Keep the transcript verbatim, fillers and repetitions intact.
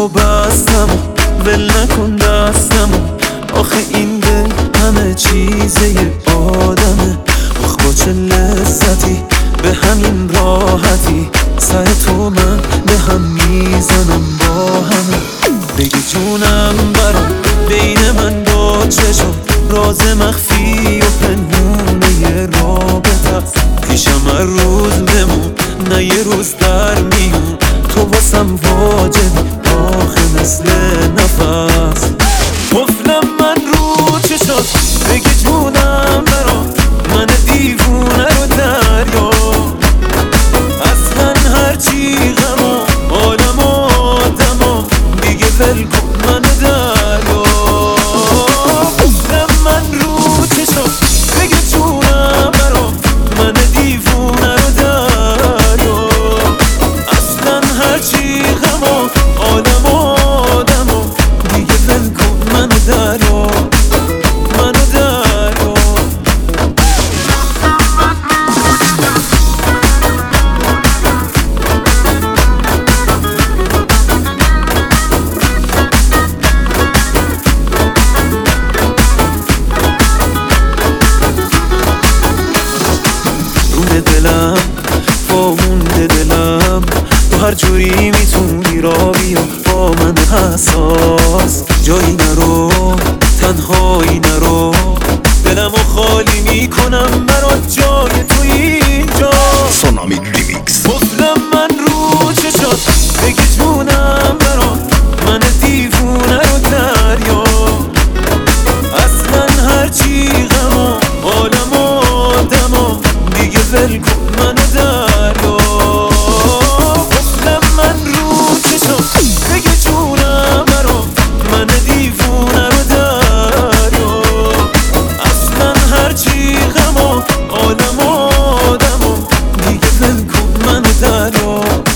و بستم و ول نکن دستمو. آخه این دل همه چیزه یه آدمه. آخ با چه لذتی به همین راحتی سر تو من به هم میزنم با همه. بگی جونم برام بین من با چشم راز مخفی و پنهونه یه رابطه است. پیشم هر روز بمون نه یه روز در میون. تو واسم واجبی آخه مثل نفس. قفلم من رو چشات بگی جونم برام من دیوونه رو دریا. اصلا هرچی غم و عالم و آدم و دیگه ول کن من دریا. قفلم من رو چشات بگی جونم برام من دیوونه رو دریا. اصلا هرچی غم و عالم و آدم و دیگه ول کن من دریا. دلم وامونده دلم تو هر جوری میتونی را بیا با من حساس. جایی نرو تنهایی نرو دلمو خالی میکنم برات جای تو اینجا. سونامی ریمیکس. قفلم من رو چشات بگی جونم برات من دیوونه رو دریا. اصلا هرچی غم و عالم و آدم و دیگه ول کن من دریا. قفلم من رو چشات بگی جونم برام من دیوونه رو دریا. اصلا هرچی غم و عالم و آدم و دیگه ول کن من دریا.